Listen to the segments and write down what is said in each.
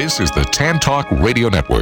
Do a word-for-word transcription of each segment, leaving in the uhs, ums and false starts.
This is the Tan Talk Radio Network.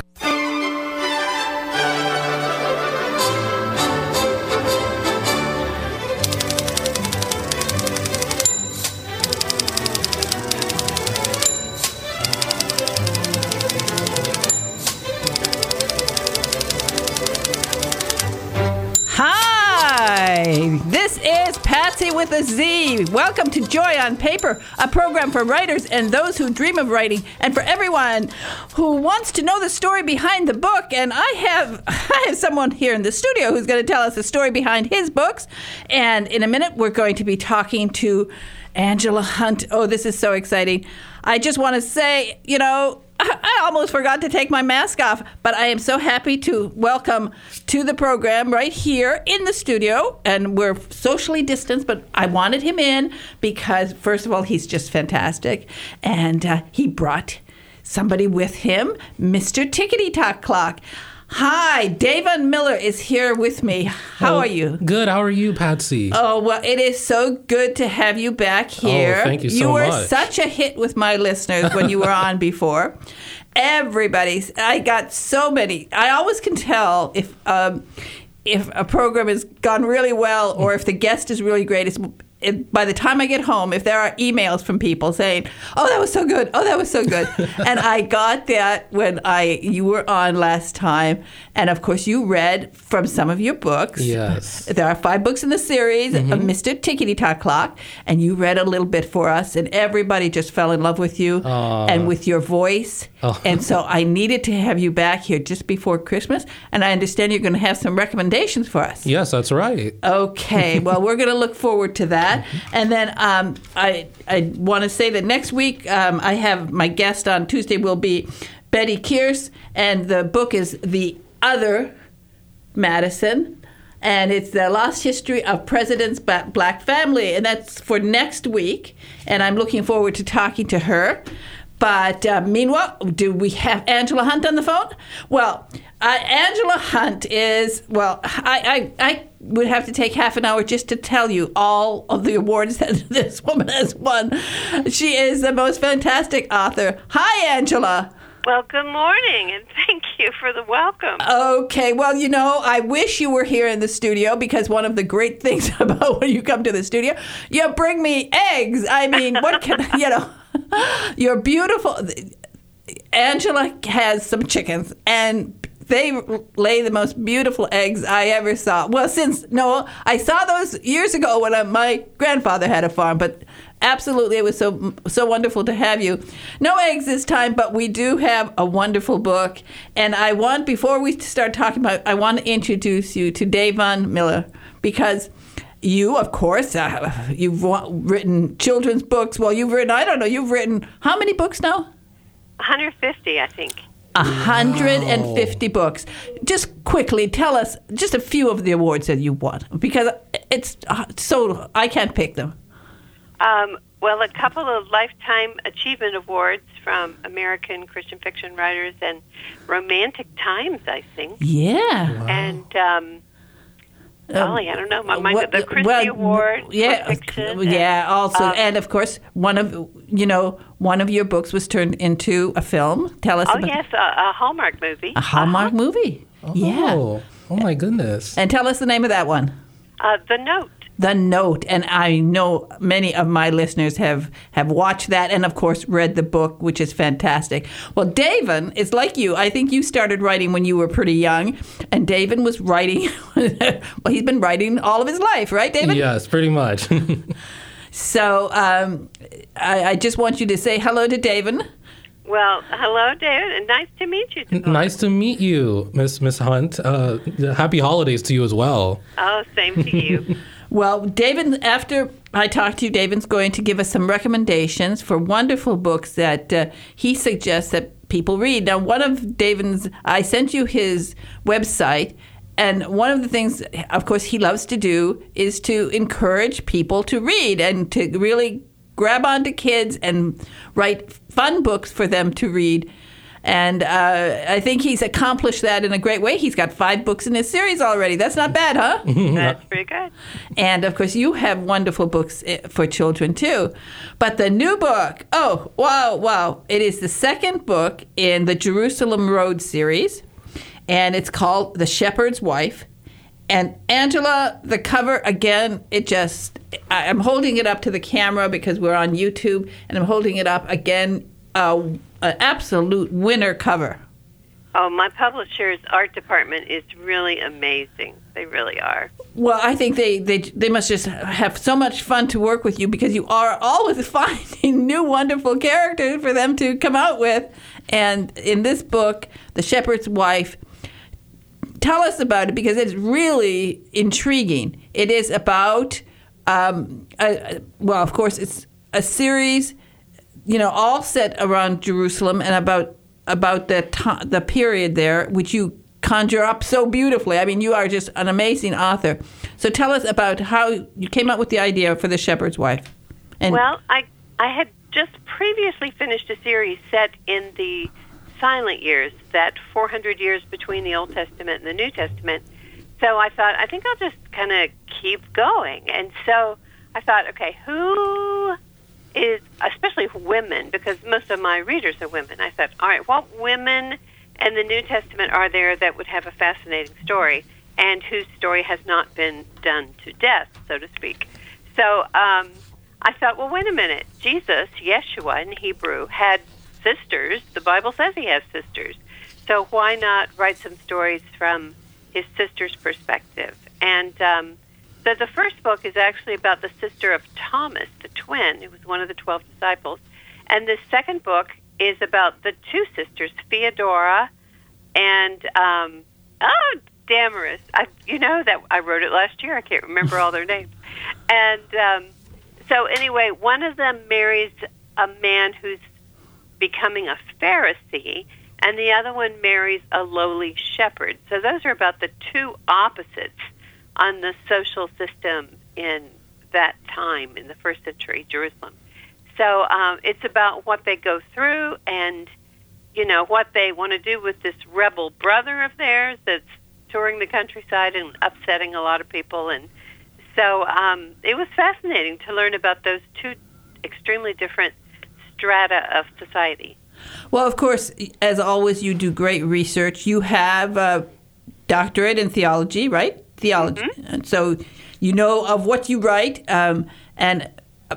This is Patsy with a Z. Welcome to Joy on Paper, a program for writers and those who dream of writing, and for everyone who wants to know the story behind the book. And I have I have someone here in the studio who's going to tell us the story behind his books. And in a minute, we're going to be talking to Angela Hunt. Oh, this is so exciting. I just want to say, you know, I almost forgot to take my mask off, but I am so happy to welcome to the program right here in the studio, and we're socially distanced, but I wanted him in because, first of all, he's just fantastic, and uh, he brought somebody with him, Mister Tickety Tock Clock. Hi, Davon Miller is here with me. How oh, are you? Good. How are you, Patsy? Oh, well, it is so good to have you back here. Oh, thank you so You were much. such a hit with my listeners when you were on before. Everybody, I got so many. I always can tell if um, if a program has gone really well or if the guest is really great. It's, it, by the time I get home, if there are emails from people saying, "Oh, that was so good. Oh, that was so good," and I got that when I you were on last time, and of course you read from some of your books. Yes, there are five books in the series mm-hmm. of Mister Tickety Tock Clock, and you read a little bit for us, and everybody just fell in love with you Aww. and with your voice. Oh. And so I needed to have you back here just before Christmas, and I understand you're going to have some recommendations for us. Yes, that's right. Okay, well, we're going to look forward to that. And then um, I I want to say that next week um, I have my guest on Tuesday will be Betty Kearse, and the book is The Other Madison, and it's the lost history of President's Black Family, and that's for next week, and I'm looking forward to talking to her. But uh, meanwhile, do we have Angela Hunt on the phone? Well, uh, Angela Hunt is, well, I, I, I would have to take half an hour just to tell you all of the awards that this woman has won. She is the most fantastic author. Hi, Angela. Well, good morning, and thank you for the welcome. Okay, well, you know, I wish you were here in the studio because one of the great things about when you come to the studio, you bring me eggs. I mean, what can, you know, you're beautiful. Angela has some chickens, and they lay the most beautiful eggs I ever saw. Well, since, no, I saw those years ago when I, my grandfather had a farm, but absolutely, it was so so wonderful to have you. No eggs this time, but we do have a wonderful book. And I want, before we start talking about it, I want to introduce you to Davon Miller, because you, of course, uh, you've written children's books. Well, you've written, I don't know, you've written how many books now? one hundred fifty, I think. one hundred fifty wow. books. Just quickly tell us just a few of the awards that you won, because it's so, I can't pick them. Um, well, a couple of Lifetime Achievement Awards from American Christian Fiction Writers and Romantic Times, I think. Yeah. Wow. And, um, golly, I don't know, my, my, what, the Christie well, Award yeah, for fiction. Yeah, and, also. Um, and, of course, one of, you know, one of your books was turned into a film. Tell us oh, about Oh, yes, a, a Hallmark movie. A Hallmark uh-huh. movie. Oh. Yeah. Oh, my goodness. And tell us the name of that one. Uh, The Note. The Note, and I know many of my listeners have, have watched that and, of course, read the book, which is fantastic. Well, Davon is like you. I think you started writing when you were pretty young, and Davon was writing, well, he's been writing all of his life, right, Davon? Yes, pretty much. So um, I, I just want you to say hello to Davon. Well, hello, David, and nice to meet you. Today. Nice to meet you, Miss Miss Hunt. Uh, happy holidays to you as well. Oh, same to you. Well, Davon, after I talk to you, Davon's going to give us some recommendations for wonderful books that uh, he suggests that people read. Now, one of Davon's, I sent you his website, and one of the things, of course, he loves to do is to encourage people to read and to really grab onto kids and write fun books for them to read. And uh, I think he's accomplished that in a great way. He's got five books in his series already. That's not bad, huh? That's pretty good. And, of course, you have wonderful books for children, too. But the new book, oh, wow, wow. It is the second book in the Jerusalem Road series, and it's called The Shepherd's Wife. And Angela, the cover, again, it just, I'm holding it up to the camera because we're on YouTube, and I'm holding it up again, uh, an absolute winner cover. Oh, my publisher's art department is really amazing. They really are. Well, I think they, they, they must just have so much fun to work with you because you are always finding new wonderful characters for them to come out with. And in this book, The Shepherd's Wife, tell us about it because it's really intriguing. It is about, um, a, well, of course, it's a series, you know, all set around Jerusalem and about about the to- the period there, which you conjure up so beautifully. I mean, you are just an amazing author. So tell us about how you came up with the idea for The Shepherd's Wife. And well, I I had just previously finished a series set in the silent years, that four hundred years between the Old Testament and the New Testament. So I thought, I think I'll just kind of keep going. And so I thought, okay, who is, especially women, because most of my readers are women, I thought, all right, what women in the New Testament are there that would have a fascinating story and whose story has not been done to death, so to speak? So um, I thought, well, wait a minute. Jesus, Yeshua in Hebrew, had sisters. The Bible says he has sisters. So why not write some stories from his sister's perspective? And um, so the first book is actually about the sister of Thomas, the twin, who was one of the twelve disciples. And the second book is about the two sisters, Theodora and, um, oh, Damaris. I, you know, that I wrote it last year. I can't remember all their names. And um, so anyway, one of them marries a man who's becoming a Pharisee, and the other one marries a lowly shepherd. So those are about the two opposites on the social system in that time, in the first century Jerusalem. So um, it's about what they go through and, you know, what they want to do with this rebel brother of theirs that's touring the countryside and upsetting a lot of people. And so um, it was fascinating to learn about those two extremely different strata of society. Well, of course, as always, you do great research. You have a doctorate in theology, right? Theology. Mm-hmm. And so you know of what you write. Um, and uh,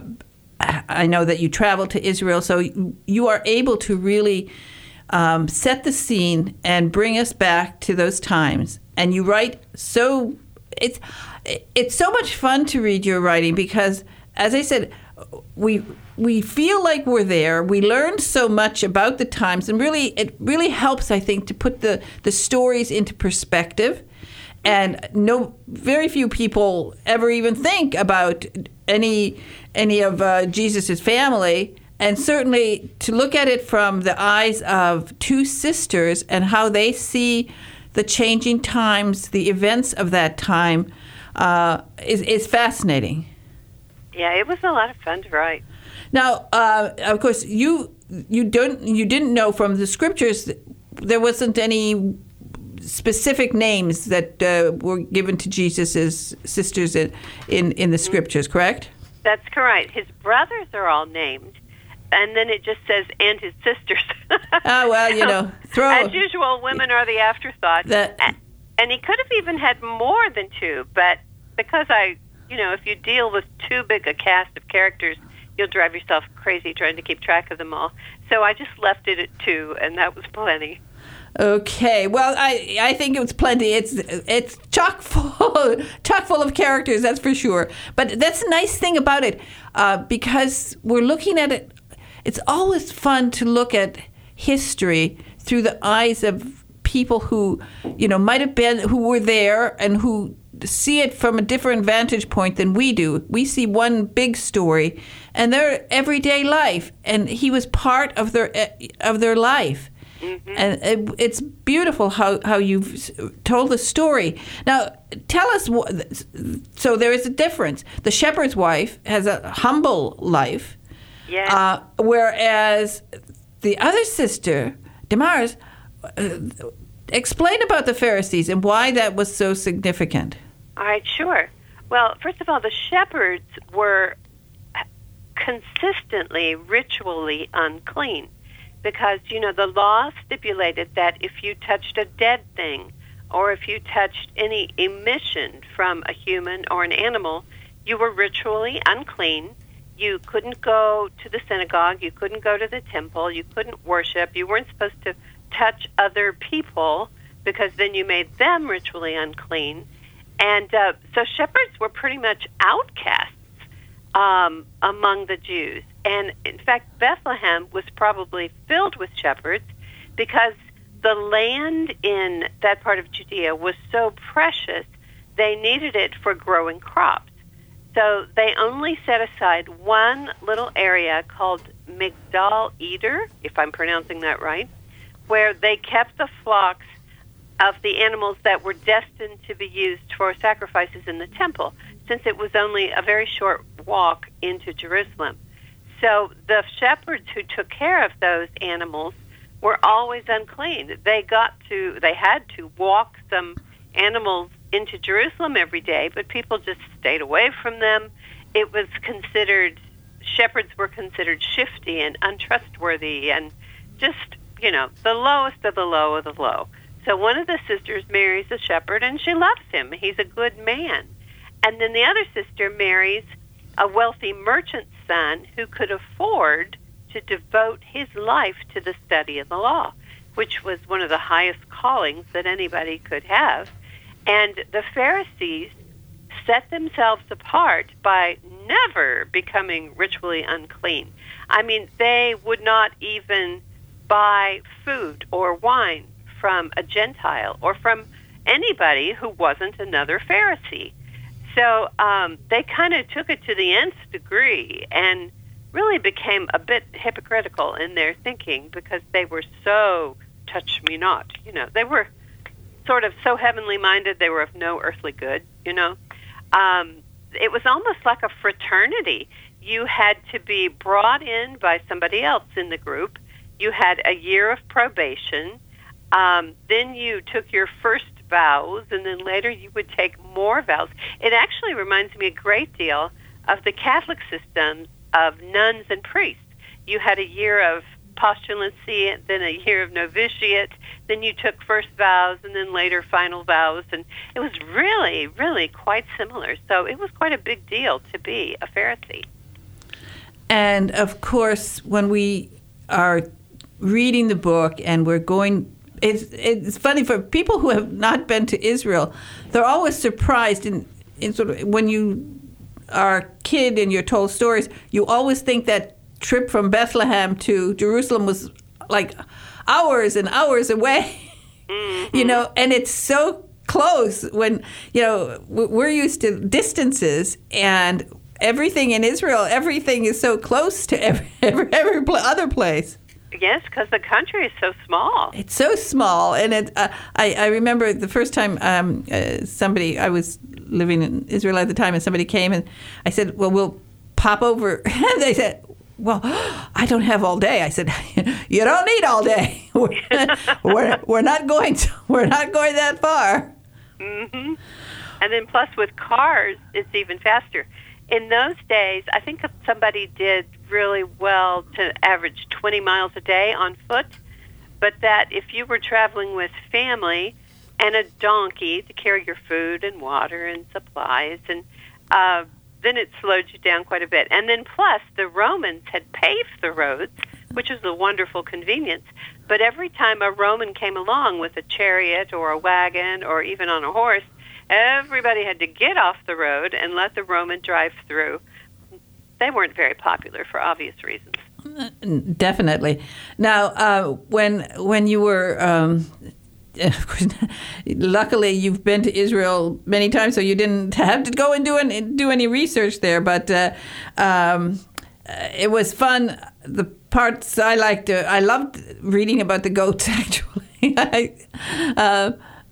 I know that you travel to Israel, so you are able to really um, set the scene and bring us back to those times. And you write so it's it's so much fun to read your writing because, as I said, we we feel like we're there. We learn so much about the times, and really, it really helps, I think, to put the, the stories into perspective. And no, very few people ever even think about any any of uh, Jesus's family, and certainly to look at it from the eyes of two sisters and how they see the changing times, the events of that time, uh, is is fascinating. Yeah, it was a lot of fun to write. Now, uh, of course, you you don't you didn't know from the scriptures there wasn't any specific names that uh, were given to Jesus's sisters in, in in the scriptures, correct? That's correct. His brothers are all named, and then it just says and his sisters. Ah, well, you know, throw as usual, women are the afterthought. That, and, and he could have even had more than two, but because I, you know, if you deal with too big a cast of characters, you'll drive yourself crazy trying to keep track of them all. So I just left it at two, and that was plenty. Okay, well, I I think it was plenty. It's it's chock full, chock full of characters, that's for sure. But that's a nice thing about it, uh, because we're looking at it. It's always fun to look at history through the eyes of people who, you know, might have been, who were there and who see it from a different vantage point than we do. We see one big story and their everyday life, and he was part of their of their life. Mm-hmm. And it, it's beautiful how, how you've told the story. Now, tell us, what, so there is a difference. The shepherd's wife has a humble life, yes. uh, whereas the other sister Damaris, uh, explain about the Pharisees and why that was so significant. All right, sure. Well, first of all, the shepherds were consistently ritually unclean because, you know, the law stipulated that if you touched a dead thing or if you touched any emission from a human or an animal, you were ritually unclean. You couldn't go to the synagogue. You couldn't go to the temple. You couldn't worship. You weren't supposed to touch other people because then you made them ritually unclean. And uh, so shepherds were pretty much outcasts um, among the Jews. And in fact, Bethlehem was probably filled with shepherds because the land in that part of Judea was so precious, they needed it for growing crops. So they only set aside one little area called Migdal Eder, if I'm pronouncing that right, where they kept the flocks of the animals that were destined to be used for sacrifices in the temple, since it was only a very short walk into Jerusalem. So the shepherds who took care of those animals were always unclean. They got to, they had to walk some animals into Jerusalem every day, but people just stayed away from them. It was considered, shepherds were considered shifty and untrustworthy and just, you know, the lowest of the low of the low. So one of the sisters marries a shepherd, and she loves him. He's a good man. And then the other sister marries a wealthy merchant's son who could afford to devote his life to the study of the law, which was one of the highest callings that anybody could have. And the Pharisees set themselves apart by never becoming ritually unclean. I mean, they would not even buy food or wine from a Gentile or from anybody who wasn't another Pharisee. So um, they kind of took it to the nth degree and really became a bit hypocritical in their thinking because they were so touch me not. You know, they were sort of so heavenly minded, they were of no earthly good, you know. Um, it was almost like a fraternity. You had to be brought in by somebody else in the group. You had a year of probation. Um, then you took your first vows, and then later you would take more vows. It actually reminds me a great deal of the Catholic systems of nuns and priests. You had a year of postulancy, then a year of novitiate, then you took first vows, and then later final vows, and it was really, really quite similar. So it was quite a big deal to be a Pharisee. And, of course, when we are reading the book and we're going... It's it's funny for people who have not been to Israel. They're always surprised in, in sort of when you are a kid and you're told stories. You always think that trip from Bethlehem to Jerusalem was like hours and hours away, mm-hmm. you know. And it's so close when you know we're used to distances and everything in Israel. Everything is so close to every every, every other place. Yes, because the country is so small. It's so small, and it. Uh, I I remember the first time um, uh, somebody I was living in Israel at the time, and somebody came and I said, "Well, we'll pop over." And they said, "Well, I don't have all day." I said, "You don't need all day. We're we're, we're not going to. We're not going that far." Mm-hmm. And then plus with cars, it's even faster. In those days, I think somebody did really well to average twenty miles a day on foot, but that if you were traveling with family and a donkey to carry your food and water and supplies, and uh, then it slowed you down quite a bit. And then plus, the Romans had paved the roads, which is a wonderful convenience, but every time a Roman came along with a chariot or a wagon or even on a horse, everybody had to get off the road and let the Roman drive through. They weren't very popular for obvious reasons. Definitely. Now, uh, when when you were, um, of course, luckily you've been to Israel many times, so you didn't have to go and do any, do any research there. But uh, um, it was fun. The parts I liked, uh, I loved reading about the goats. Actually, I, uh,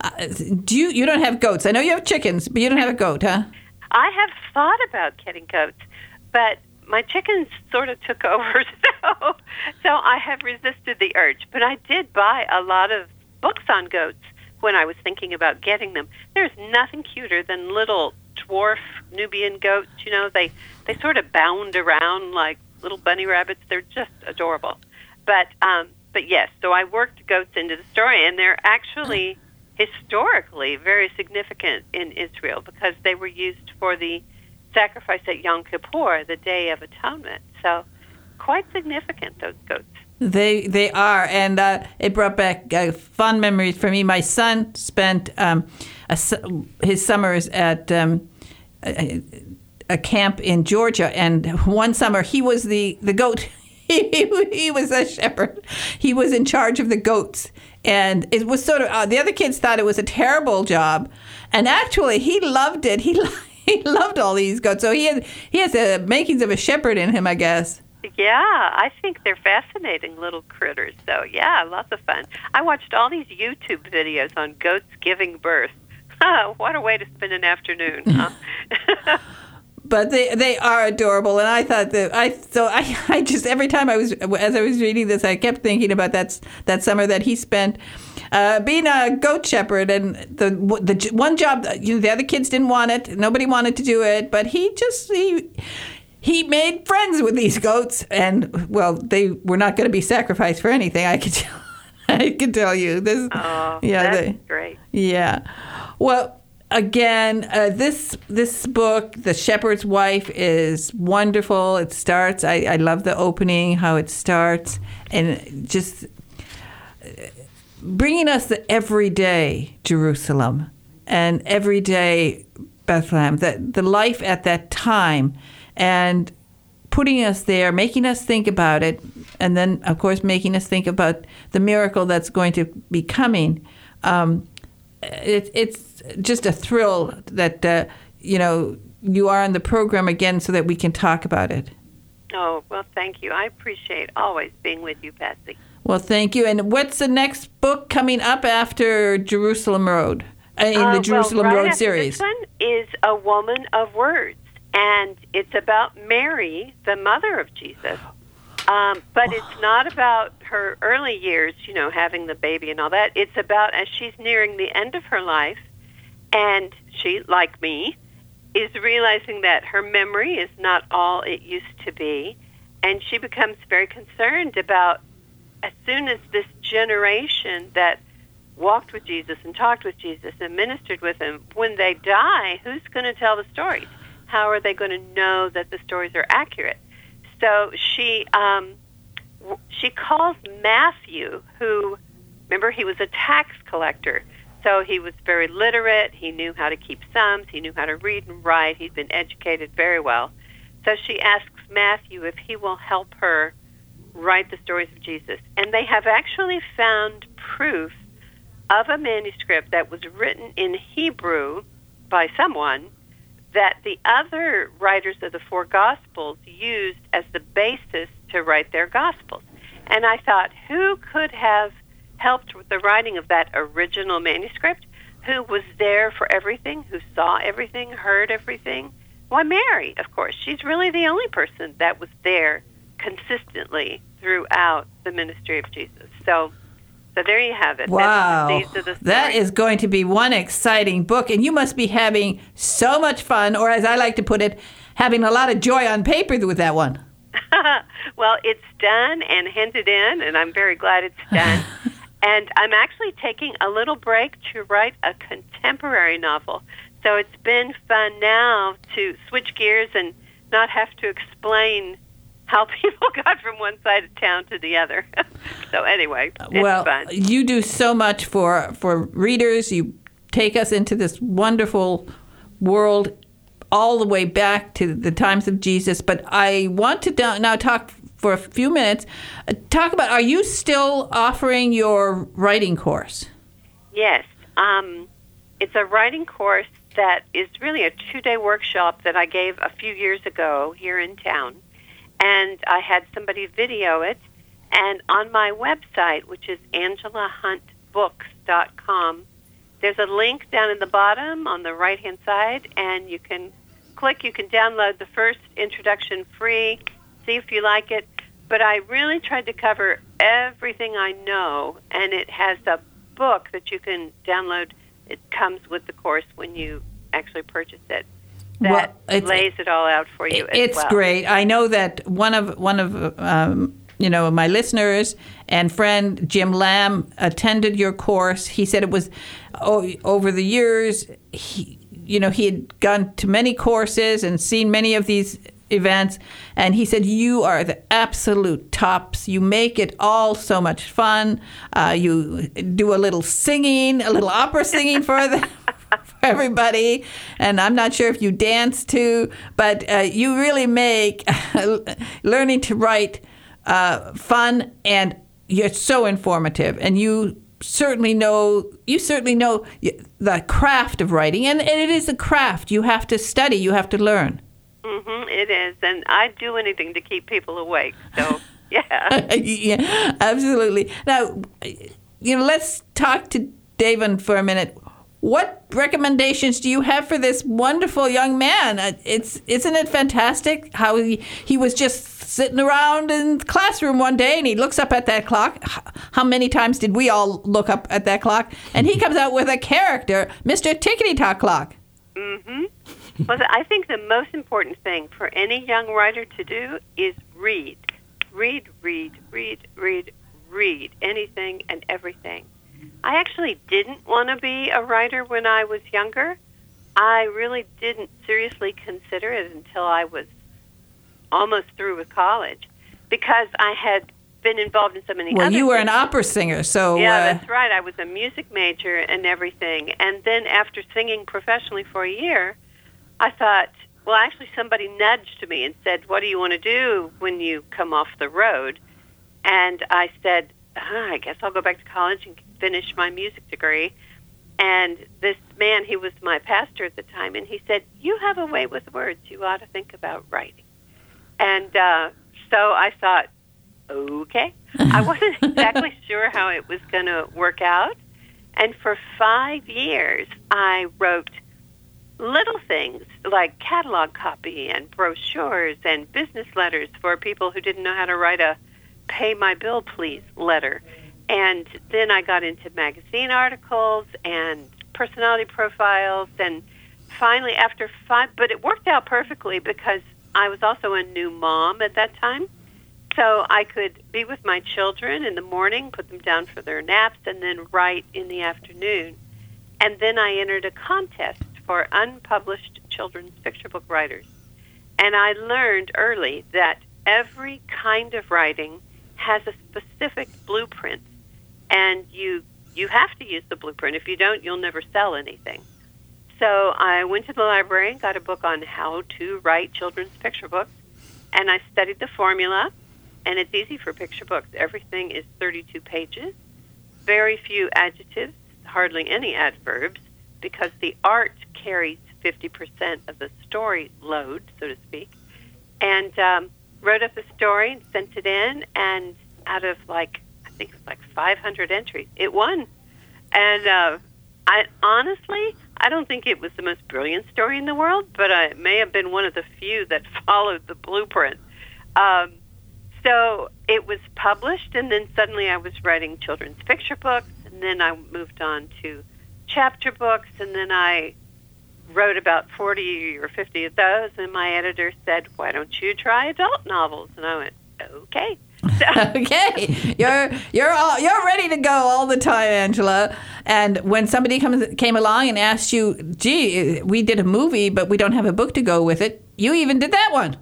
do you? You don't have goats? I know you have chickens, but you don't have a goat, huh? I have thought about getting goats. But my chickens sort of took over, so so I have resisted the urge. But I did buy a lot of books on goats when I was thinking about getting them. There's nothing cuter than little dwarf Nubian goats. You know, they they sort of bound around like little bunny rabbits. They're just adorable. But um, but yes, so I worked goats into the story, and they're actually historically very significant in Israel because they were used for the sacrifice at Yom Kippur, the Day of Atonement. So quite significant, those goats. They they are, and uh, it brought back uh, fond memories for me. My son spent um, a, his summers at um, a, a camp in Georgia, and one summer he was the, the goat. He, he was a shepherd. He was in charge of the goats. And it was sort of, uh, the other kids thought it was a terrible job. And actually, he loved it. He he loved all these goats. So he has, he has the makings of a shepherd in him, I guess. Yeah, I think they're fascinating little critters. So, yeah, lots of fun. I watched all these YouTube videos on goats giving birth. What a way to spend an afternoon, huh? But they they are adorable, and I thought that I so I, I just every time I was as I was reading this, I kept thinking about that that summer that he spent uh, being a goat shepherd, and the the one job, you know, the other kids didn't want it, nobody wanted to do it, but he just he he made friends with these goats, and well, they were not going to be sacrificed for anything. I could tell, I could tell you this. Oh, yeah, that's they, great. Yeah, well. Again, uh, this this book, The Shepherd's Wife, is wonderful. It starts, I, I love the opening, how it starts, and just bringing us the everyday Jerusalem and everyday Bethlehem, the, the life at that time, and putting us there, making us think about it, and then, of course, making us think about the miracle that's going to be coming. Um, it, it's just a thrill that, uh, you know, you are on the program again so that we can talk about it. Oh, well, thank you. I appreciate always being with you, Patsy. Well, thank you. And what's the next book coming up after Jerusalem Road, uh, in uh, the Jerusalem well, right Road after series? This one is A Woman of Words, and it's about Mary, the mother of Jesus. Um, but it's not about her early years, you know, having the baby and all that. It's about as she's nearing the end of her life, and she, like me, is realizing that her memory is not all it used to be, and she becomes very concerned about as soon as this generation that walked with Jesus and talked with Jesus and ministered with him, when they die, who's going to tell the stories? How are they going to know that the stories are accurate? So she um, she calls Matthew, who, remember, he was a tax collector. So he was very literate. He knew how to keep sums. He knew how to read and write. He'd been educated very well. So she asks Matthew if he will help her write the stories of Jesus. And they have actually found proof of a manuscript that was written in Hebrew by someone that the other writers of the four Gospels used as the basis to write their Gospels. And I thought, who could have helped with the writing of that original manuscript? Who was there for everything? Who saw everything, heard everything? Why, Mary, of course. She's really the only person that was there consistently throughout the ministry of Jesus. So So there you have it. Wow. These are the stories. That is going to be one exciting book, and you must be having so much fun, or as I like to put it, having a lot of joy on paper with that one. Well, it's done and handed in, and I'm very glad it's done. And I'm actually taking a little break to write a contemporary novel. So it's been fun now to switch gears and not have to explain how people got from one side of town to the other. So anyway, it's well, fun. You do so much for, for readers. You take us into this wonderful world all the way back to the times of Jesus. But I want to do- now talk for a few minutes. Uh, talk about, are you still offering your writing course? Yes. Um, it's a writing course that is really a two-day workshop that I gave a few years ago here in town. And I had somebody video it. And on my website, which is angela hunt books dot com, there's a link down in the bottom on the right-hand side, and you can click, you can download the first introduction free, see if you like it. But I really tried to cover everything I know, and it has a book that you can download. It comes with the course when you actually purchase it. That well, lays it all out for you. It's as well. great. I know that one of one of um, you know my listeners and friend Jim Lamb attended your course. He said it was oh, over the years. He, you know, he had gone to many courses and seen many of these events, and he said you are the absolute tops. You make it all so much fun. Uh, you do a little singing, a little opera singing for the. For everybody, and I'm not sure if you dance too, but uh, you really make learning to write uh, fun, and you're so informative, and you certainly know you certainly know the craft of writing, and, and it is a craft. You have to study, you have to learn. Mm-hmm, it is, and I'd do anything to keep people awake. So yeah, yeah, absolutely. Now, you know, let's talk to David for a minute. What recommendations do you have for this wonderful young man? It's isn't it fantastic how he, he was just sitting around in the classroom one day and he looks up at that clock. How many times did we all look up at that clock? And he comes out with a character, Mister Tickety-Tock Clock. Mm-hmm. Well, I think the most important thing for any young writer to do is read. Read, read, read, read, read anything and everything. I actually didn't want to be a writer when I was younger. I really didn't seriously consider it until I was almost through with college because I had been involved in so many well, other you were things. an opera singer, so... Yeah, uh... that's right. I was a music major and everything. And then after singing professionally for a year, I thought, well, actually somebody nudged me and said, what do you want to do when you come off the road? And I said, oh, I guess I'll go back to college and finish my music degree. And this man, he was my pastor at the time, and he said, you have a way with words. You ought to think about writing. And uh, so I thought, okay. I wasn't exactly sure how it was going to work out. And for five years, I wrote little things like catalog copy and brochures and business letters for people who didn't know how to write a pay my bill, please letter. And then I got into magazine articles and personality profiles. And finally, after five, but it worked out perfectly because I was also a new mom at that time. So I could be with my children in the morning, put them down for their naps, and then write in the afternoon. And then I entered a contest for unpublished children's picture book writers. And I learned early that every kind of writing has a specific blueprint. And you you have to use the blueprint. If you don't, you'll never sell anything. So I went to the library and got a book on how to write children's picture books. And I studied the formula. And it's easy for picture books. Everything is thirty-two pages. Very few adjectives, hardly any adverbs, because the art carries fifty percent of the story load, so to speak. And um, wrote up the story and sent it in. And out of like, I think it was like five hundred entries, it won. And uh, I honestly, I don't think it was the most brilliant story in the world, but uh, it may have been one of the few that followed the blueprint. Um, So it was published, and then suddenly I was writing children's picture books, and then I moved on to chapter books, and then I wrote about forty or fifty of those, and my editor said, why don't you try adult novels? And I went, okay. So. Okay, you're you're all, you're ready to go all the time, Angela. And when somebody comes came along and asked you, gee, we did a movie, but we don't have a book to go with it, you even did that one.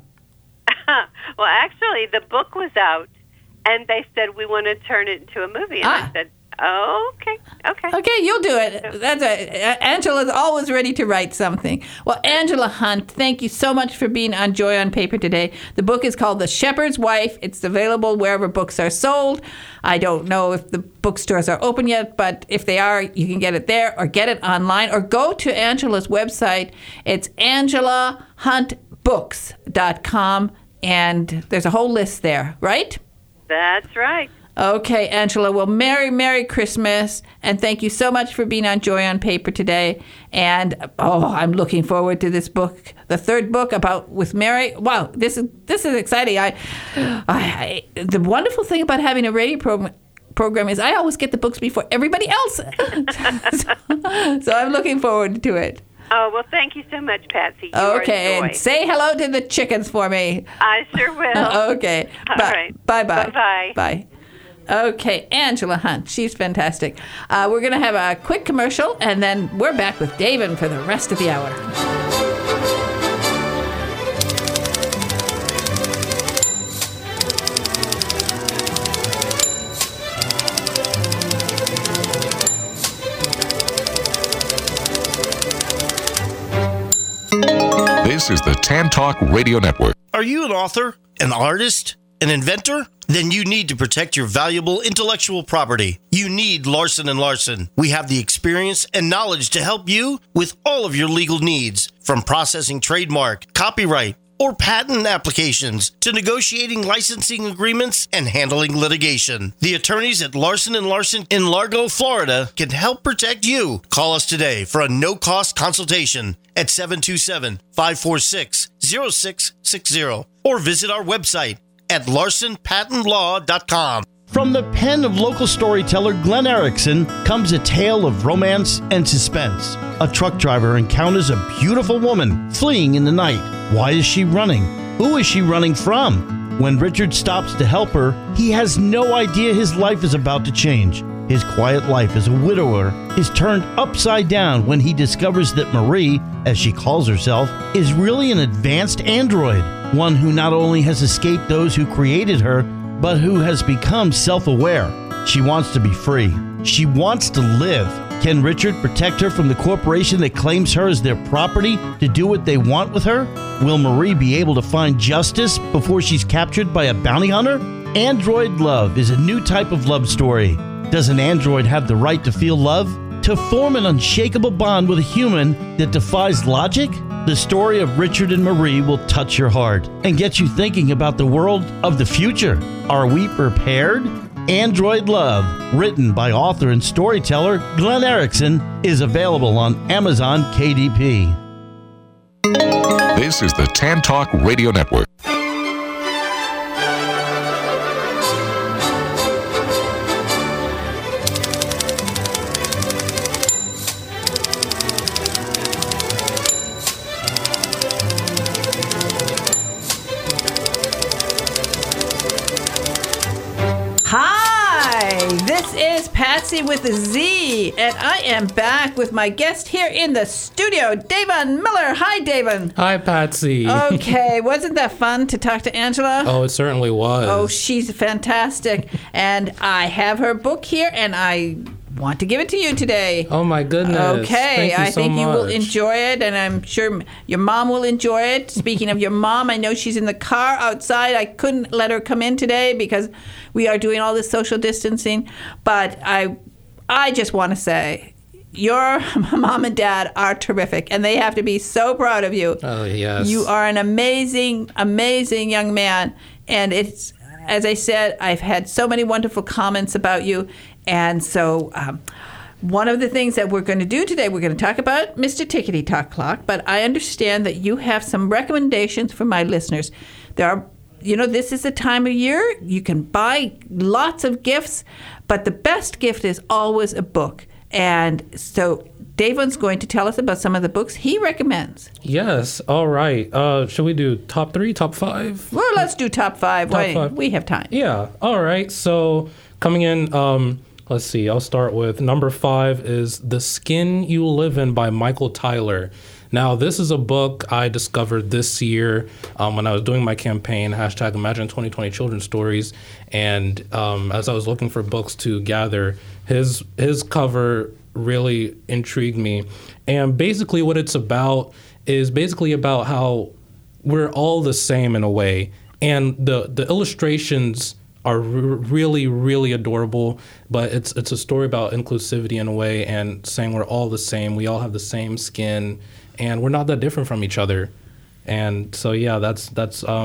Well, actually, the book was out, and they said, we want to turn it into a movie. And ah. I said, oh, okay, okay. Okay, you'll do it. That's a, Angela's always ready to write something. Well, Angela Hunt, thank you so much for being on Joy on Paper today. The book is called The Shepherd's Wife. It's available wherever books are sold. I don't know if the bookstores are open yet, but if they are, you can get it there or get it online or go to Angela's website. It's angela hunt books dot com. And there's a whole list there, right? That's right. Okay, Angela. Well, Merry, Merry Christmas. And thank you so much for being on Joy on Paper today. And, oh, I'm looking forward to this book, the third book about with Mary. Wow, this is this is exciting. I, I, I the wonderful thing about having a radio program, program is I always get the books before everybody else. so, so I'm looking forward to it. Oh, well, thank you so much, Patsy. You Okay, are a and joy. say hello to the chickens for me. I sure will. Okay. All Bye. right. Bye-bye. Bye-bye. Bye. Okay, Angela Hunt. She's fantastic. Uh, we're going to have a quick commercial, and then we're back with David for the rest of the hour. This is the Tan Talk Radio Network. Are you an author, an artist, an inventor? Then you need to protect your valuable intellectual property. You need Larson and Larson. We have the experience and knowledge to help you with all of your legal needs, from processing trademark, copyright, or patent applications to negotiating licensing agreements and handling litigation. The attorneys at Larson and Larson in Largo, Florida can help protect you. Call us today for a no-cost consultation at seven two seven, five four six, zero six six zero or visit our website at larson patent law dot com. From the pen of local storyteller Glenn Erickson comes a tale of romance and suspense. A truck driver encounters a beautiful woman fleeing in the night. Why is she running? Who is she running from? When Richard stops to help her, he has no idea his life is about to change. His quiet life as a widower is turned upside down when he discovers that Marie, as she calls herself, is really an advanced android, one who not only has escaped those who created her, but who has become self-aware. She wants to be free. She wants to live. Can Richard protect her from the corporation that claims her as their property to do what they want with her? Will Marie be able to find justice before she's captured by a bounty hunter? Android love is a new type of love story. Does an android have the right to feel love? To form an unshakable bond with a human that defies logic? The story of Richard and Marie will touch your heart and get you thinking about the world of the future. Are we prepared? Android Love, written by author and storyteller Glenn Erickson, is available on Amazon K D P. This is the Tan Talk Radio Network. Hi, this is Patsy with a Z, and I am back with my guest here in the studio, Davon Miller. Hi, Davon. Hi, Patsy. Okay, wasn't that fun to talk to Angela? Oh, it certainly was. Oh, she's fantastic. And I have her book here, and I want to give it to you today. Oh, my goodness. Okay, Thank you I so think you will much. enjoy it, and I'm sure your mom will enjoy it. Speaking of your mom, I know she's in the car outside. I couldn't let her come in today because we are doing all this social distancing, but I, I just want to say, your mom and dad are terrific, and they have to be so proud of you. Oh, yes. You are an amazing, amazing young man, and it's, as I said, I've had so many wonderful comments about you, and so um, one of the things that we're going to do today, we're going to talk about Mister Tickety Talk Clock, but I understand that you have some recommendations for my listeners. There are, you know, this is the time of year, you can buy lots of gifts, but the best gift is always a book. And so Davon's going to tell us about some of the books he recommends. Yes. All right. Uh, should we do top three, top five? Well, let's do top five. Top Wait, five. we have time. Yeah. All right. So coming in, um, let's see. I'll start with number five is The Skin You Live In by Michael Tyler. Now, this is a book I discovered this year um, when I was doing my campaign, hashtag Imagine twenty twenty Children's Stories. And um, as I was looking for books to gather, his his cover really intrigued me. And basically what it's about is basically about how we're all the same in a way. And the, the illustrations are r- really, really adorable, but it's it's a story about inclusivity in a way and saying we're all the same. We all have the same skin, and we're not that different from each other. And so, yeah, that's that's um,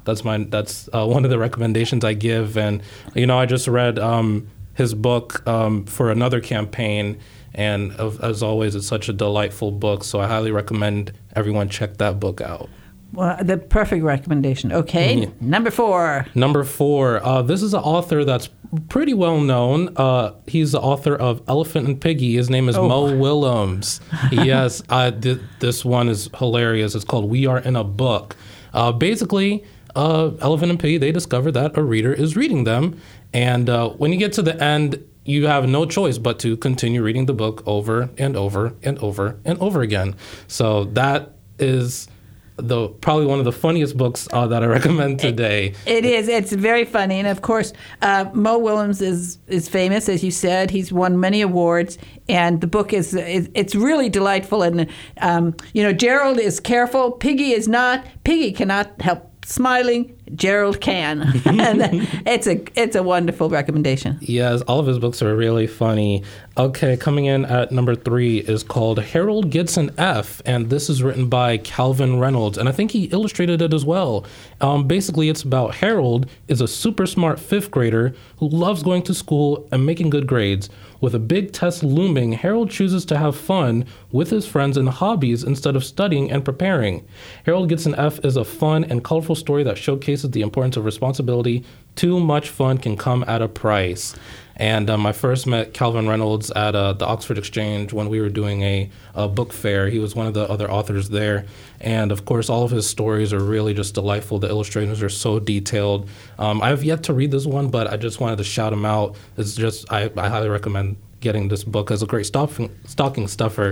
that's my that's uh, one of the recommendations I give. And you know, I just read um, his book um, for another campaign, and of, as always, it's such a delightful book. So I highly recommend everyone check that book out. Well, the perfect recommendation. Okay, Yeah. number four. Number four, uh, this is an author that's pretty well known. Uh, he's the author of Elephant and Piggy. His name is Oh. Mo Willems. Yes, uh, th- this one is hilarious. It's called We Are in a Book. Uh, basically, uh, Elephant and Piggy, they discover that a reader is reading them. And uh, when you get to the end, you have no choice but to continue reading the book over and over and over and over again. So that is the probably one of the funniest books uh, that I recommend today. It is. It's very funny, and of course, uh, Mo Willems is is famous, as you said. He's won many awards, and the book is, is it's really delightful. And um, you know, Gerald is careful. Piggy is not. Piggy cannot help smiling. Gerald can, and it's a it's a wonderful recommendation. Yes, all of his books are really funny. Okay, coming in at number three is called Harold Gets an F, and this is written by Calvin Reynolds, and I think he illustrated it as well. Um, basically, it's about Harold is a super smart fifth grader who loves going to school and making good grades. With a big test looming, Harold chooses to have fun with his friends and hobbies instead of studying and preparing. Harold Gets an F is a fun and colorful story that showcases the importance of responsibility. Too much fun can come at a price. And um, I first met Calvin Reynolds at uh, the Oxford Exchange when we were doing a, a book fair. He was one of the other authors there. And of course, all of his stories are really just delightful. The illustrations are so detailed. Um, I have yet to read this one, but I just wanted to shout him out. It's just, I, I highly recommend getting this book as a great stocking, stocking stuffer.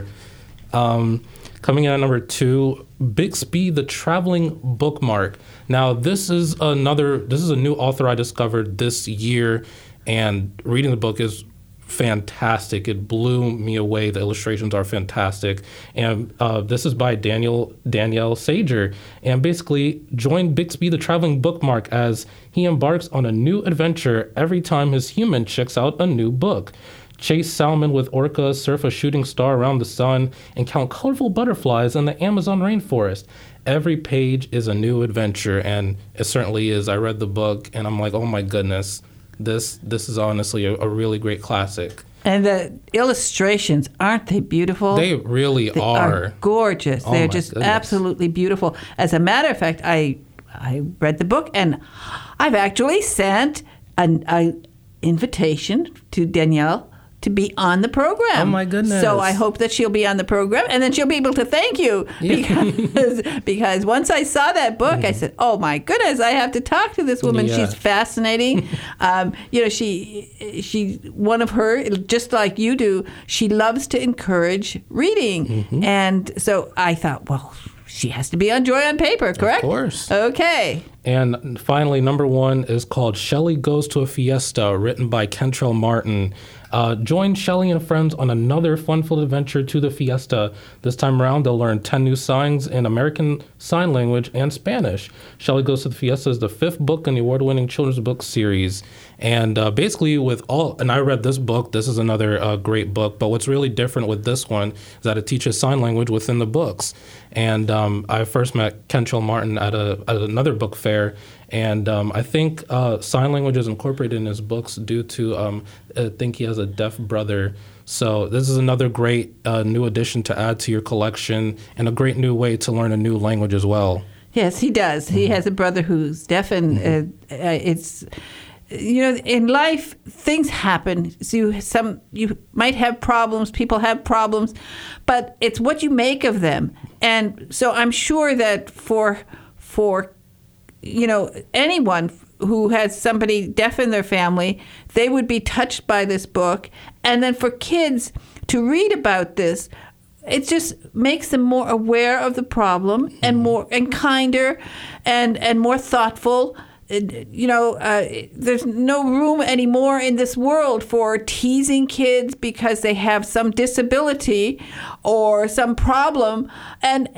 Um, coming in at number two, Bixby the Traveling Bookmark. Now, this is another, this is a new author I discovered this year. And reading the book is fantastic. It blew me away. The illustrations are fantastic. And uh, this is by Daniel Danielle Sager. And basically, join Bixby the Traveling Bookmark as he embarks on a new adventure every time his human checks out a new book. Chase salmon with orcas, surf a shooting star around the sun, and count colorful butterflies in the Amazon rainforest. Every page is a new adventure, and it certainly is. I read the book, and I'm like, oh my goodness. This this is honestly a, a really great classic. And the illustrations, aren't they beautiful? They really They are. are gorgeous. Oh, They're my just goodness. absolutely beautiful. As a matter of fact, I I read the book, and I've actually sent an a invitation to Danielle to be on the program. Oh, my goodness. So I hope that she'll be on the program, and then she'll be able to thank you. Because, because once I saw that book, I said, oh, my goodness, I have to talk to this woman. Yeah. She's fascinating. um, you know, she, she, one of her, just like you do, she loves to encourage reading. Mm-hmm. And so I thought, well, she has to be on Joy on Paper, correct? Of course. Okay. And finally, number one is called Shelley Goes to a Fiesta, written by Kentrell Martin. Uh, join Shelley and friends on another fun-filled adventure to the fiesta. This time around, they'll learn ten new signs in American Sign Language and Spanish. Shelley Goes to the Fiesta is the fifth book in the award-winning children's book series. And uh, basically with all, and I read this book, this is another uh, great book, but what's really different with this one is that it teaches sign language within the books. And um, I first met Kentrell Martin at, a, at another book fair, and um, I think uh, sign language is incorporated in his books due to, um, I think he has a deaf brother. So this is another great uh, new addition to add to your collection, and a great new way to learn a new language as well. Yes, he does. Mm-hmm. He has a brother who's deaf, and mm-hmm. uh, uh, it's, you know, in life things happen. So you some you might have problems. People have problems, but it's what you make of them. And so I'm sure that for for you know anyone who has somebody deaf in their family, they would be touched by this book. And then for kids to read about this, it just makes them more aware of the problem and more and kinder and and more thoughtful. You know, uh, there's no room anymore in this world for teasing kids because they have some disability or some problem. And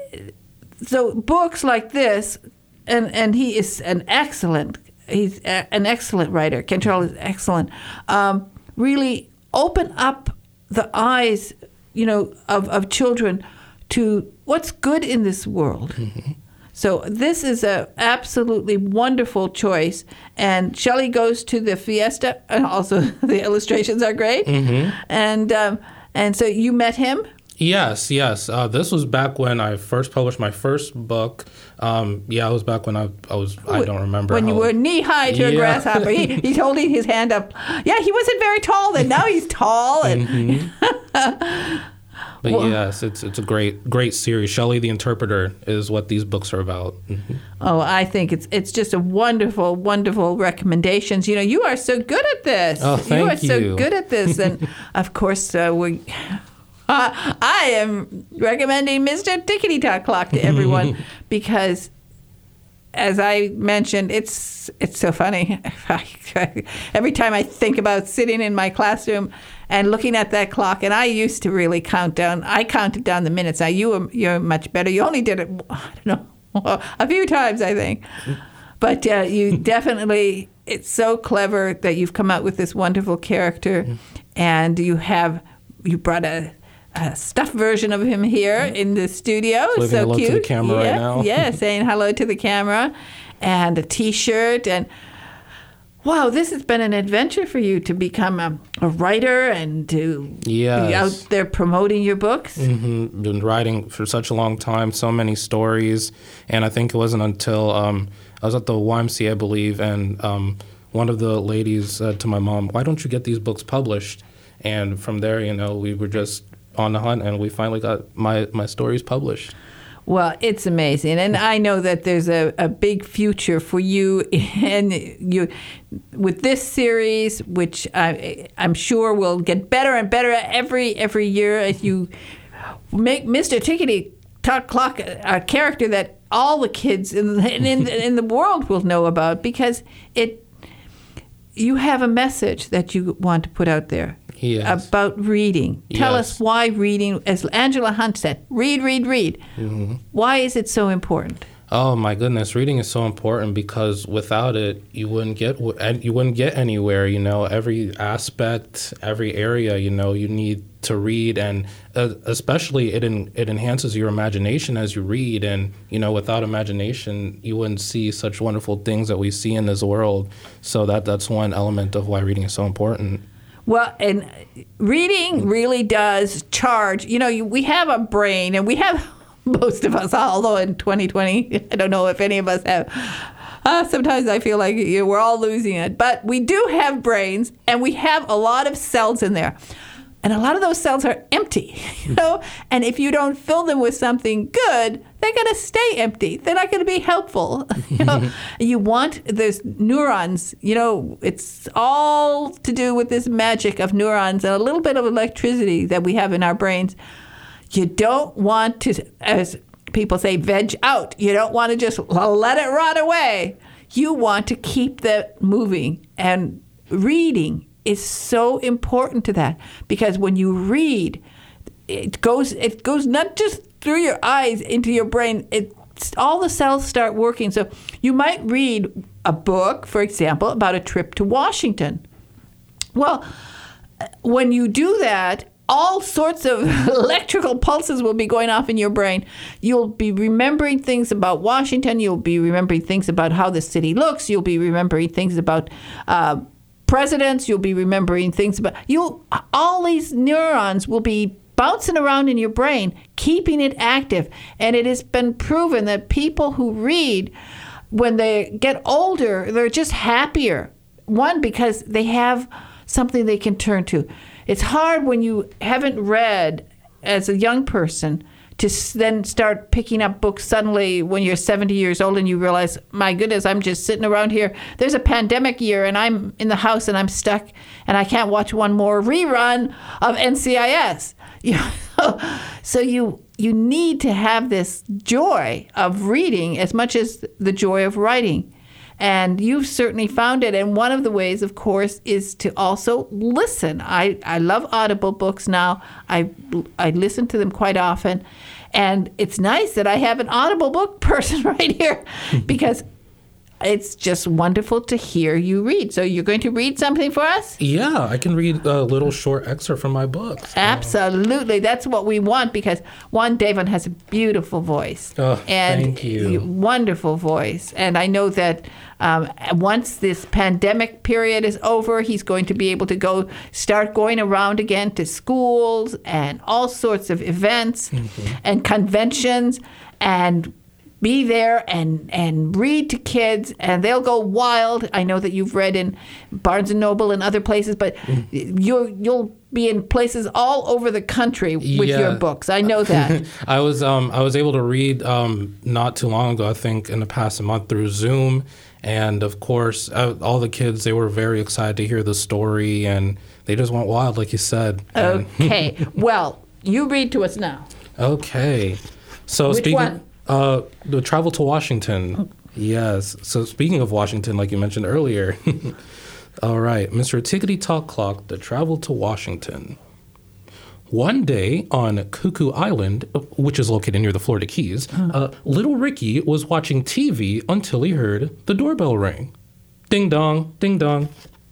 so books like this, and, and he is an excellent, he's a, an excellent writer. Kentrell is excellent. Um, really open up the eyes, you know, of, of children to what's good in this world. Mm-hmm. So this is a absolutely wonderful choice. And Shelley Goes to the Fiesta, and also the illustrations are great. Mm-hmm. And um, and so you met him? Yes, yes. Uh, this was back when I first published my first book. Um, yeah, it was back when I, I was, I don't remember. When how, you were knee-high to yeah. a grasshopper. He, he's holding his hand up. Yeah, he wasn't very tall then. Now he's tall. And mm-hmm. But well, yes, it's it's a great great series. Shelley the Interpreter is what these books are about. Mm-hmm. Oh, I think it's it's just a wonderful, wonderful recommendations. You know, you are so good at this. Oh, thank you. are so you. good at this. And, of course, uh, we... Uh, I am recommending Mister Tickety Tock Clock to everyone because, as I mentioned, it's it's so funny. Every time I think about sitting in my classroom and looking at that clock, and I used to really count down. I counted down the minutes. Now you were, you're much better. You only did it, I don't know, a few times, I think. But uh, you definitely, it's so clever that you've come out with this wonderful character, and you have you brought a. A stuffed version of him here in the studio. Waving so hello cute. to the camera yeah, right now. Yeah, saying hello to the camera, and a T-shirt, and wow, this has been an adventure for you to become a, a writer and to yes. be out there promoting your books. Mm-hmm. Been writing for such a long time, so many stories, and I think it wasn't until um, I was at the Y M C A, I believe, and um, one of the ladies said to my mom, "Why don't you get these books published?" And from there, you know, we were just on the hunt, and we finally got my, my stories published. Well, it's amazing, and I know that there's a, a big future for you and you with this series, which I, I'm sure will get better and better every every year as you make Mister Tickety Tock Clock a, a character that all the kids in in, in in the world will know about, because it you have a message that you want to put out there. Yes. About reading. Tell yes. us why reading, as Angela Hunt said, read, read, read. Mm-hmm. Why is it so important? Oh my goodness, reading is so important because without it, you wouldn't get you wouldn't get anywhere. You know, every aspect, every area, you know, you need to read, and uh, especially it en- it enhances your imagination as you read. And you know, without imagination, you wouldn't see such wonderful things that we see in this world. So that that's one element of why reading is so important. Well, and reading really does charge. You know, you, we have a brain, and we have, most of us, although in twenty twenty, I don't know if any of us have. Uh, sometimes I feel like you know, we're all losing it. But we do have brains, and we have a lot of cells in there. And a lot of those cells are empty, you know? And if you don't fill them with something good, they're going to stay empty. They're not going to be helpful. You know, you want those neurons, you know, it's all to do with this magic of neurons and a little bit of electricity that we have in our brains. You don't want to, as people say, veg out. You don't want to just let it rot away. You want to keep that moving, and reading is so important to that, because when you read, it goes it goes not just through your eyes into your brain. It all the cells start working. So you might read a book, for example, about a trip to Washington. Well, when you do that, all sorts of electrical pulses will be going off in your brain. You'll be remembering things about Washington. You'll be remembering things about how the city looks. You'll be remembering things about uh, presidents. You'll be remembering things about you. All these neurons will be bouncing around in your brain, keeping it active. And it has been proven that people who read, when they get older, they're just happier. One, because they have something they can turn to. It's hard when you haven't read as a young person to then start picking up books suddenly when you're seventy years old and you realize, my goodness, I'm just sitting around here. There's a pandemic year and I'm in the house and I'm stuck and I can't watch one more rerun of N C I S. You know? So you you need to have this joy of reading as much as the joy of writing. And you've certainly found it. And one of the ways, of course, is to also listen. I, I love Audible books now. I, I listen to them quite often. And it's nice that I have an Audible book person right here, because it's just wonderful to hear you read. So you're going to read something for us? Yeah, I can read a little short excerpt from my books. Absolutely. That's what we want because, one, Davon has a beautiful voice. Oh, and thank you. Wonderful voice. And I know that um, once this pandemic period is over, he's going to be able to go start going around again to schools and all sorts of events mm-hmm. and conventions and be there and, and read to kids, and they'll go wild. I know that you've read in Barnes and Noble and other places, but mm. you'll you'll be in places all over the country with yeah. your books. I know that. I was um I was able to read um not too long ago, I think in the past month through Zoom, and of course uh, all the kids, they were very excited to hear the story, and they just went wild, like you said. Okay, well, you read to us now. Okay, so Which speaking. one? Uh, the travel to Washington. Yes. So speaking of Washington, like you mentioned earlier. All right. Mister Tickety Talk Clock, the travel to Washington. One day on Cuckoo Island, which is located near the Florida Keys, uh, little Ricky was watching T V until he heard the doorbell ring. Ding dong, ding dong.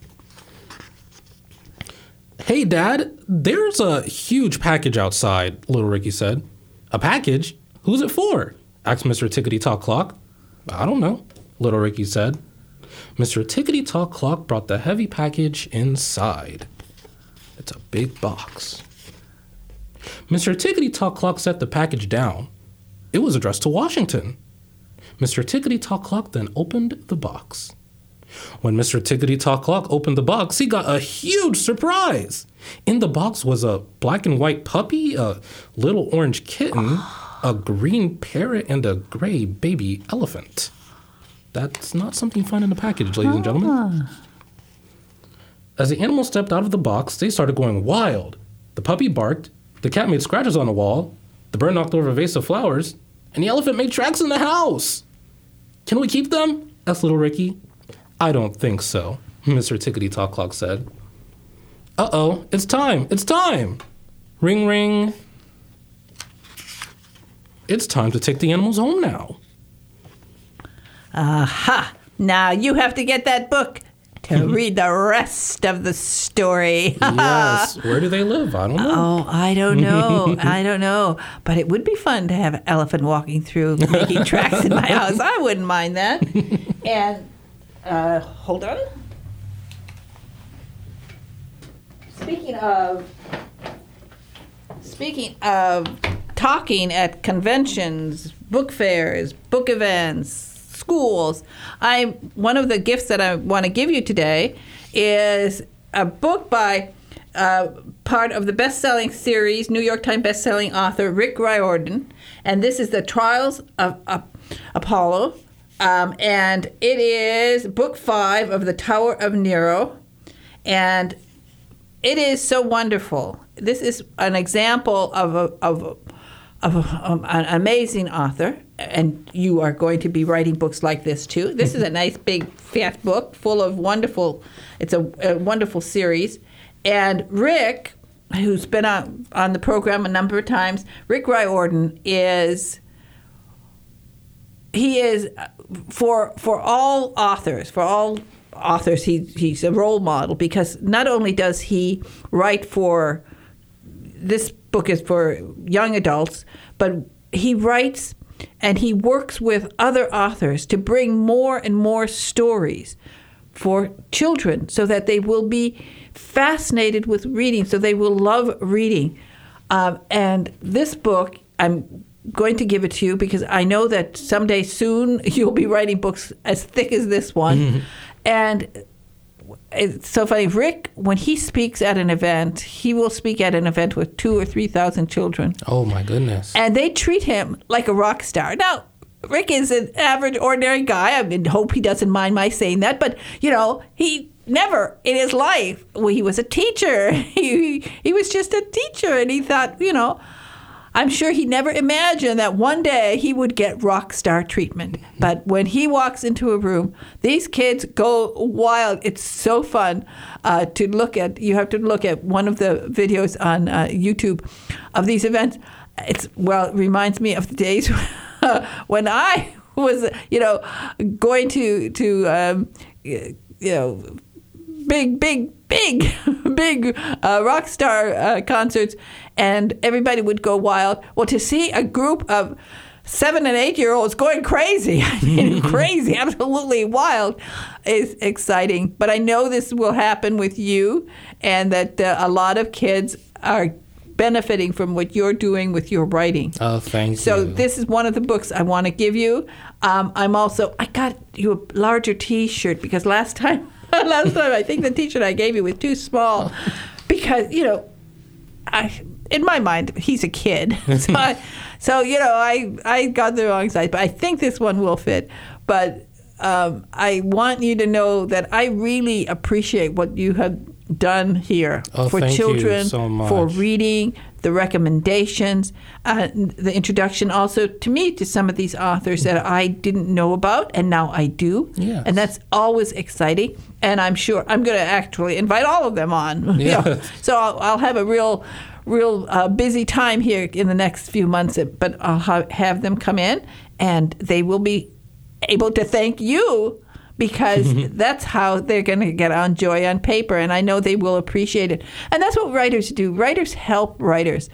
Hey, Dad, there's a huge package outside, little Ricky said. A package? Who's it for? Asked Mister Tickety Talk Clock. I don't know, little Ricky said. Mister Tickety Talk Clock brought the heavy package inside. It's a big box. Mister Tickety Talk Clock set the package down. It was addressed to Washington. Mister Tickety Talk Clock then opened the box. When Mister Tickety Talk Clock opened the box, he got a huge surprise. In the box was a black and white puppy, a little orange kitten, a green parrot, and a gray baby elephant. That's not something you find in a package, ladies and gentlemen. As the animals stepped out of the box, they started going wild. The puppy barked, the cat made scratches on the wall, the bird knocked over a vase of flowers, and the elephant made tracks in the house. Can we keep them? Asked little Ricky. I don't think so, Mister Tickety Talk Clock said. Uh-oh, it's time, it's time. Ring, ring. It's time to take the animals home now. Aha! Now you have to get that book to read the rest of the story. Yes. Where do they live? I don't know. Oh, I don't know. I don't know. But it would be fun to have an elephant walking through, making tracks in my house. I wouldn't mind that. And, uh, hold on. Speaking of, speaking of talking at conventions, book fairs, book events, schools, I one of the gifts that I want to give you today is a book by uh, part of the best-selling series, New York Times best-selling author Rick Riordan, and this is The Trials of uh, Apollo, um, and it is book five of The Tower of Nero, and it is so wonderful. This is an example of a, of a, of a, um, an amazing author, and you are going to be writing books like this too. This is a nice big fat book full of wonderful, it's a, a wonderful series. And Rick, who's been on, on the program a number of times, Rick Riordan is, he is, for for all authors, for all authors, he, he's a role model because not only does he write for, this book is for young adults, but he writes and he works with other authors to bring more and more stories for children so that they will be fascinated with reading, so they will love reading. Um, and this book, I'm going to give it to you because I know that someday soon you'll be writing books as thick as this one. Mm-hmm. And it's so funny. Rick, when he speaks at an event, he will speak at an event with two or three thousand children. Oh my goodness! And they treat him like a rock star. Now, Rick is an average, ordinary guy. I mean, hope he doesn't mind my saying that. But you know, he never in his life. Well, he was a teacher. He he was just a teacher, and he thought, you know. I'm sure he never imagined that one day he would get rock star treatment. But when he walks into a room, these kids go wild. It's so fun uh, to look at. You have to look at one of the videos on uh, YouTube of these events. It's well, it reminds me of the days when I was, you know, going to to um, you know, big, big, big, big uh, rock star uh, concerts, and everybody would go wild. Well, to see a group of seven and eight year olds going crazy, I mean, crazy, absolutely wild, is exciting. But I know this will happen with you, and that uh, a lot of kids are benefiting from what you're doing with your writing. Oh, thank so you. So this is one of the books I want to give you. Um, I'm also, I got you a larger T-shirt because last time, last time I think the T-shirt I gave you was too small because, you know, I, in my mind, he's a kid. so, I, so, you know, I, I got the wrong size, but I think this one will fit. But um, I want you to know that I really appreciate what you have done here oh, for thank children, you so much. for reading, the recommendations, uh, the introduction also to me to some of these authors that I didn't know about, and now I do. Yes. And that's always exciting. And I'm sure I'm going to actually invite all of them on. Yeah. You know, so I'll, I'll have a real, real uh, busy time here in the next few months, but I'll ha- have them come in, and they will be able to thank you, because that's how they're going to get on Joy on Paper, and I know they will appreciate it. And that's what writers do. Writers help writers.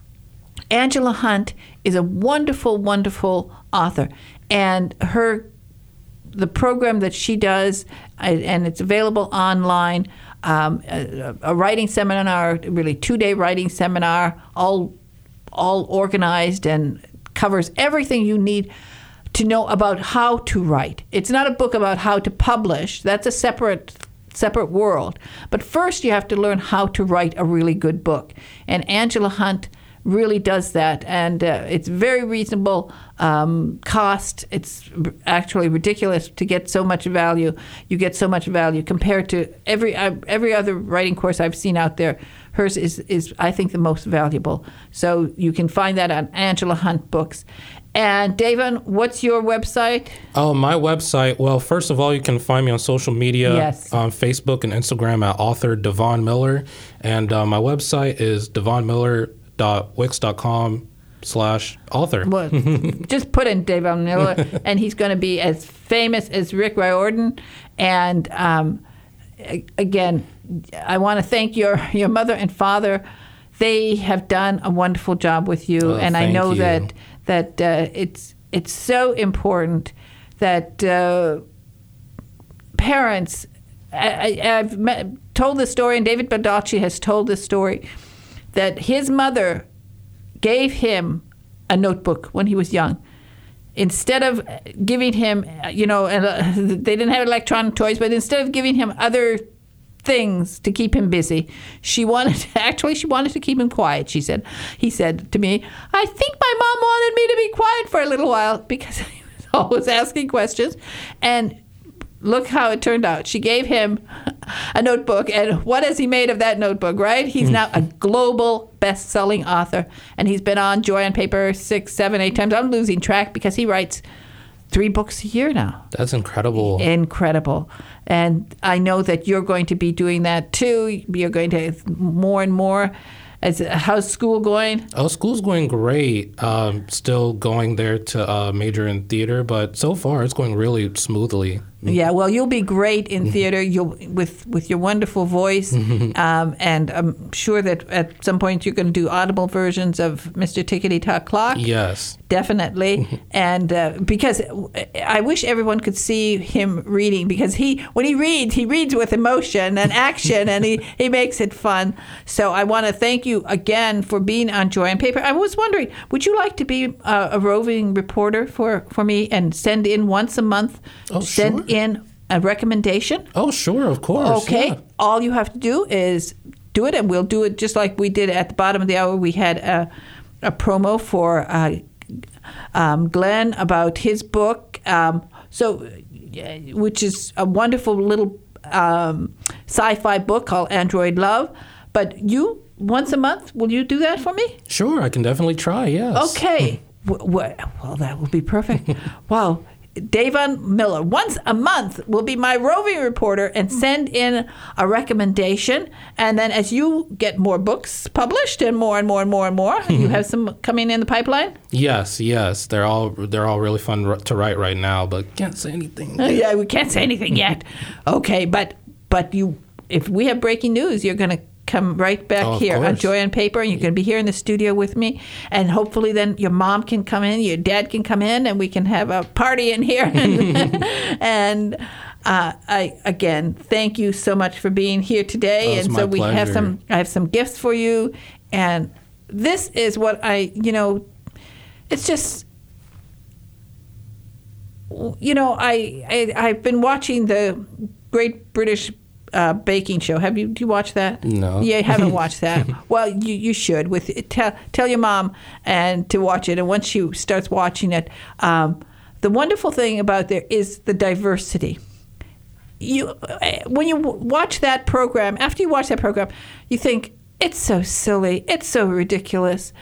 Angela Hunt is a wonderful, wonderful author, and her the program that she does, and it's available online, um, a, a writing seminar, really two-day writing seminar, all all organized and covers everything you need to know about how to write. It's not a book about how to publish. That's a separate separate world. But first you have to learn how to write a really good book. And Angela Hunt really does that. And uh, it's very reasonable um, cost. It's actually ridiculous to get so much value. You get so much value compared to every uh, every other writing course I've seen out there. Hers is, is, I think, the most valuable. So you can find that on Angela Hunt Books. And Davon, what's your website? Oh, my website. Well, first of all, you can find me on social media, yes. on Facebook and Instagram at author Devon Miller. And uh, my website is devon miller dot wix dot com slash author. Well, just put in Davon Miller, and he's going to be as famous as Rick Riordan. And um, again, I want to thank your, your mother and father. They have done a wonderful job with you, oh, and I know you. that that uh, it's it's so important that uh, parents. I, I, I've met, told this story, and David Baldacci has told this story, that his mother gave him a notebook when he was young. Instead of giving him, you know, uh, they didn't have electronic toys, but instead of giving him other things to keep him busy, she wanted to, actually she wanted to keep him quiet. She said, he said to me, I think my mom wanted me to be quiet for a little while because he was always asking questions. And look how it turned out. She gave him a notebook, and what has he made of that notebook, right? He's now a global best-selling author, and he's been on Joy on Paper six, seven, eight times. I'm losing track because he writes three books a year now. That's incredible. Incredible. And I know that you're going to be doing that too. You're going to more and more. As, how's school going? Oh, school's going great. Um, still going there to uh, major in theater, but so far it's going really smoothly. Yeah, well, you'll be great in theater. You'll with with your wonderful voice, um, and I'm sure that at some point you're going to do audible versions of Mister Tickety Tock Clock. Yes, definitely. And uh, because I wish everyone could see him reading, because he when he reads, he reads with emotion and action, and he, he makes it fun. So I want to thank you again for being on Joy on Paper. I was wondering, would you like to be a, a roving reporter for, for me and send in once a month? Oh, send sure. in a recommendation? Oh, sure, of course. Okay. Yeah. All you have to do is do it, and we'll do it just like we did at the bottom of the hour. We had a, a promo for uh, um, Glenn about his book, um, so which is a wonderful little um, sci-fi book called Android Love. But you, once a month, will you do that for me? Sure, I can definitely try, yes. Okay. w- w- well, that will be perfect. Wow. Davon Miller, once a month, will be my roving reporter and send in a recommendation. And then as you get more books published and more and more and more and more, you have some coming in the pipeline? Yes, yes. They're all they're all really fun r- to write right now, but can't say anything. Uh, yeah, we can't say anything yet. Okay, but but you, if we have breaking news, you're going to come right back Oh, of here on course. Joy on Paper, and you're going to be here in the studio with me. And hopefully then your mom can come in, your dad can come in, and we can have a party in here. and uh, I again, thank you so much for being here today. Oh, it's and my so we have pleasure. some, I have some gifts for you. And this is what I, you know, it's just, you know, I, I I've been watching the Great British uh, Baking Show. Have you? Do you watch that? No. Yeah, you haven't watched that. Well, you you should. With tell tell your mom and to watch it. And once she starts watching it, um, the wonderful thing about there is the diversity. You when you watch that program, after you watch that program, you think it's so silly, it's so ridiculous.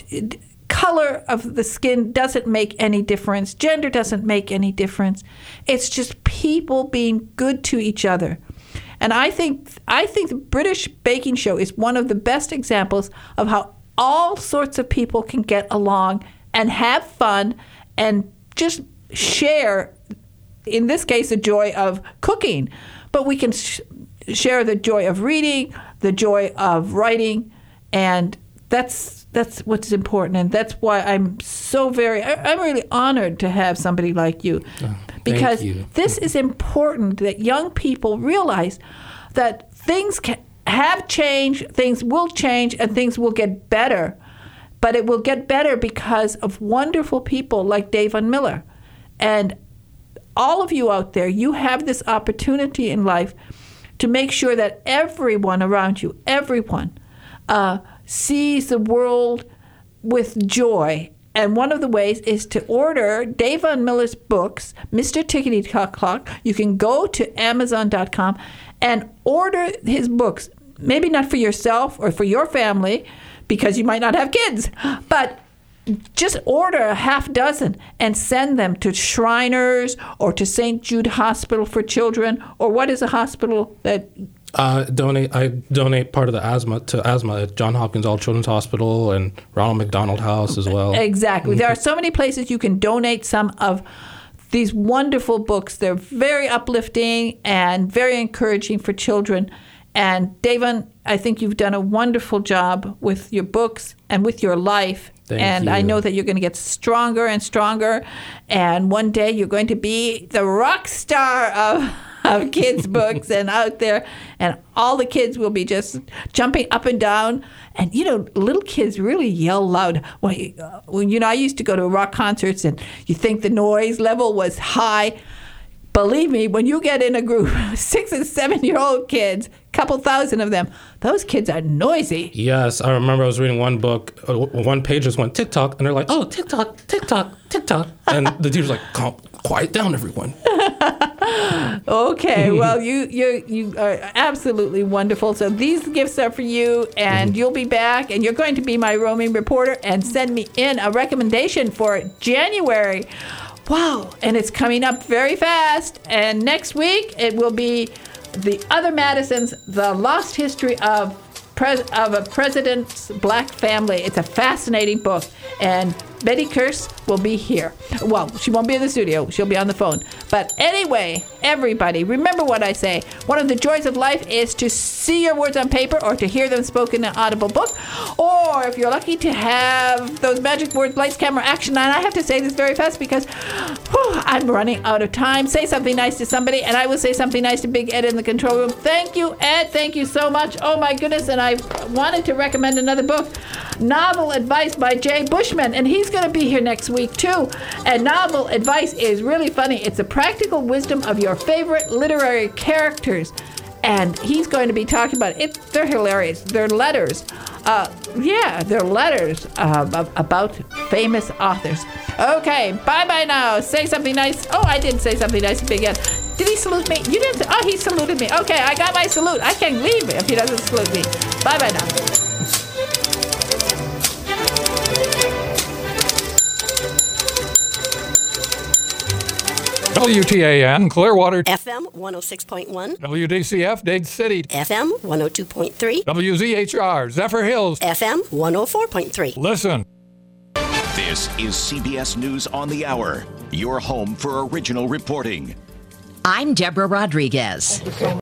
Color of the skin doesn't make any difference. Gender doesn't make any difference. It's just people being good to each other. And I think I think the British Baking Show is one of the best examples of how all sorts of people can get along and have fun and just share, in this case, the joy of cooking. But we can sh- share the joy of reading, the joy of writing, and that's That's what's important, and that's why I'm so very, I- I'm really honored to have somebody like you. Oh, because thank you. this is important that young people realize that things can, have changed, things will change, and things will get better. But it will get better because of wonderful people like Davon Miller. And all of you out there, you have this opportunity in life to make sure that everyone around you, everyone, uh, sees the world with joy. And one of the ways is to order Davon Miller's books, Mister Tickety Tock Clock. You can go to amazon dot com and order his books. Maybe not for yourself or for your family, because you might not have kids, but just order a half dozen and send them to Shriners or to Saint Jude Hospital for Children, or what is a hospital that... Uh, donate. I donate part of the asthma to asthma at John Hopkins All Children's Hospital and Ronald McDonald House as well. Exactly. There are so many places you can donate some of these wonderful books. They're very uplifting and very encouraging for children. And Davon, I think you've done a wonderful job with your books and with your life. Thank and you. I know that you're going to get stronger and stronger. And one day you're going to be the rock star of of kids' books and out there, and all the kids will be just jumping up and down. And, you know, little kids really yell loud. When, uh, when you know, I used to go to rock concerts, and you think the noise level was high. Believe me, when you get in a group, six and seven-year-old kids, a couple thousand of them, those kids are noisy. Yes, I remember I was reading one book, uh, one page just went TikTok, and they're like, oh, TikTok, TikTok, TikTok. And the teacher's like, calm, quiet down, everyone. Okay, well, you you you are absolutely wonderful. So these gifts are for you, and you'll be back, and you're going to be my roaming reporter and send me in a recommendation for January. Wow, and it's coming up very fast. And next week it will be The Other Madisons, The Lost History of Pres- of a President's Black Family. It's a fascinating book, and Betty Kearse will be here. Well, she won't be in the studio. She'll be on the phone. But anyway, everybody, remember what I say. One of the joys of life is to see your words on paper or to hear them spoken in an audible book. Or if you're lucky to have those magic words, lights, camera, action. And I have to say this very fast because whew, I'm running out of time. Say something nice to somebody, and I will say something nice to Big Ed in the control room. Thank you, Ed. Thank you so much. Oh, my goodness. And I wanted to recommend another book, Novel Advice by Jay Bushman. And he's going to be here next week, too. And Novel Advice is really funny. It's a practical wisdom of your favorite literary characters. And he's going to be talking about it. They're hilarious. They're letters. Uh, yeah, they're letters uh, about famous authors. Okay, bye-bye now. Say something nice. Oh, I did say something nice to Big Ed. Did he salute me? You didn't say, oh, he saluted me. Okay, I got my salute. I can't leave if he doesn't salute me. Bye-bye now. W T A N, Clearwater. F M one oh six point one. W D C F, Dade City. F M one oh two point three. W Z H R, Zephyr Hills. F M one oh four point three. Listen. This is C B S News on the Hour, your home for original reporting. I'm Deborah Rodriguez.